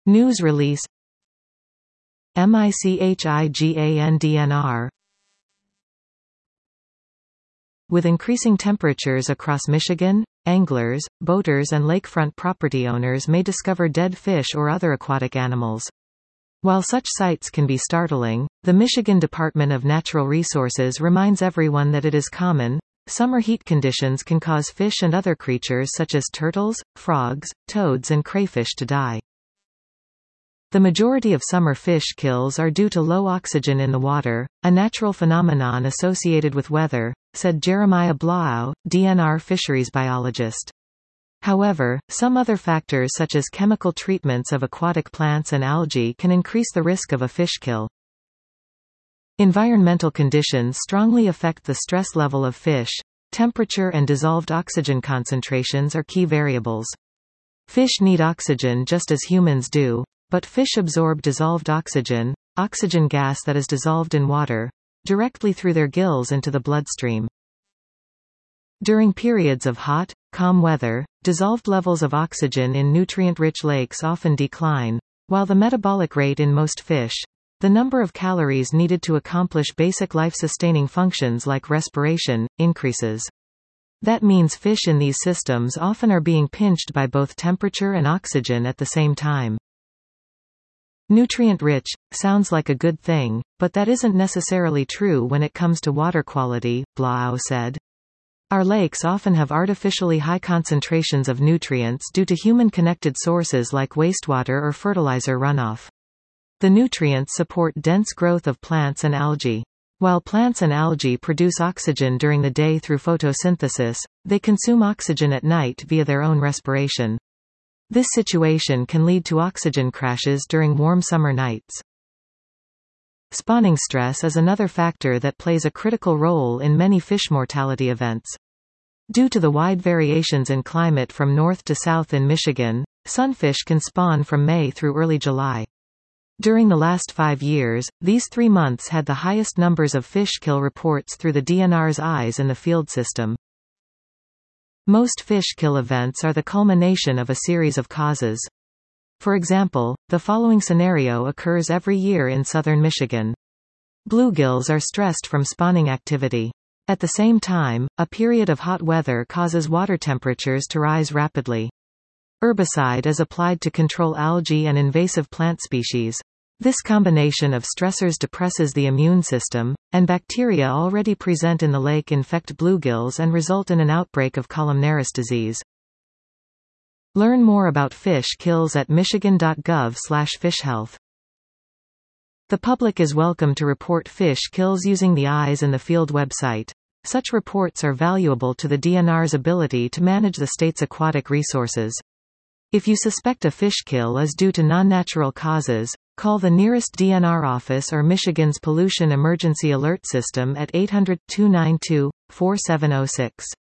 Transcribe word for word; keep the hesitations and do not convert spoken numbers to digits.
News release MICHIGANDNR. With increasing temperatures across Michigan, anglers, boaters and lakefront property owners may discover dead fish or other aquatic animals. While such sights can be startling, the Michigan Department of Natural Resources reminds everyone that it is common. Summer heat conditions can cause fish and other creatures such as turtles, frogs, toads and crayfish to die. The majority of summer fish kills are due to low oxygen in the water, a natural phenomenon associated with weather, said Jeremiah Blau, D N R fisheries biologist. However, some other factors such as chemical treatments of aquatic plants and algae can increase the risk of a fish kill. Environmental conditions strongly affect the stress level of fish. Temperature and dissolved oxygen concentrations are key variables. Fish need oxygen just as humans do, but fish absorb dissolved oxygen, oxygen gas that is dissolved in water, directly through their gills into the bloodstream. During periods of hot, calm weather, dissolved levels of oxygen in nutrient-rich lakes often decline, while the metabolic rate in most fish, the number of calories needed to accomplish basic life-sustaining functions like respiration, increases. That means fish in these systems often are being pinched by both temperature and oxygen at the same time. Nutrient-rich sounds like a good thing, but that isn't necessarily true when it comes to water quality, Blau said. Our lakes often have artificially high concentrations of nutrients due to human-connected sources like wastewater or fertilizer runoff. The nutrients support dense growth of plants and algae. While plants and algae produce oxygen during the day through photosynthesis, they consume oxygen at night via their own respiration. This situation can lead to oxygen crashes during warm summer nights. Spawning stress is another factor that plays a critical role in many fish mortality events. Due to the wide variations in climate from north to south in Michigan, sunfish can spawn from May through early July. During the last five years, these three months had the highest numbers of fish kill reports through the D N R's eyes in the field system. Most fish kill events are the culmination of a series of causes. For example, the following scenario occurs every year in southern Michigan. Bluegills are stressed from spawning activity. At the same time, a period of hot weather causes water temperatures to rise rapidly. Herbicide is applied to control algae and invasive plant species. This combination of stressors depresses the immune system, and bacteria already present in the lake infect bluegills and result in an outbreak of columnaris disease. Learn more about fish kills at michigan dot gov slash fish health. The public is welcome to report fish kills using the Eyes in the Field website. Such reports are valuable to the D N R's ability to manage the state's aquatic resources. If you suspect a fish kill is due to non-natural causes, call the nearest D N R office or Michigan's Pollution Emergency Alert System at eight hundred, two nine two, four seven zero six.